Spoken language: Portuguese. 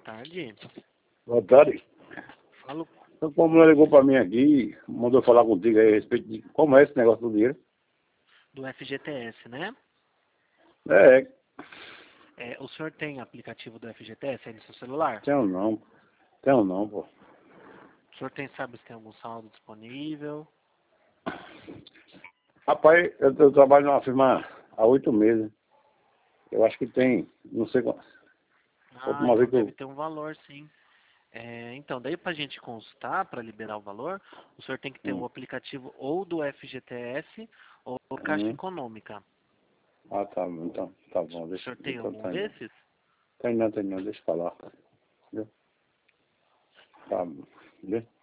tarde. Boa tarde. Falo. Então, como ela ligou para mim aqui, mandou falar contigo aí a respeito de como é esse negócio do dinheiro. Do FGTS, né? É, O senhor tem aplicativo do FGTS aí no seu celular? tenho não, pô. O senhor sabe se tem algum saldo disponível? Rapaz, eu trabalho numa firma há 8 meses. Eu acho que tem, não sei quanto. Última Então vez que deve eu... ter um valor, sim. Então, daí pra gente consultar, para liberar o valor, o senhor tem que ter o Hum, aplicativo ou do FGTS ou Caixa hum. Econômica. Ah, tá, então, tá bom, O deixa, senhor tem então algum tá indo. desses? Tem não, deixa eu falar. Viu? Tá bom, viu?